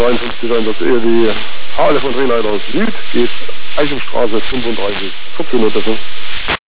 53 ein, das ERW HLF und Drehleiter Süd geht Eichenstraße 35, 14 Uhr.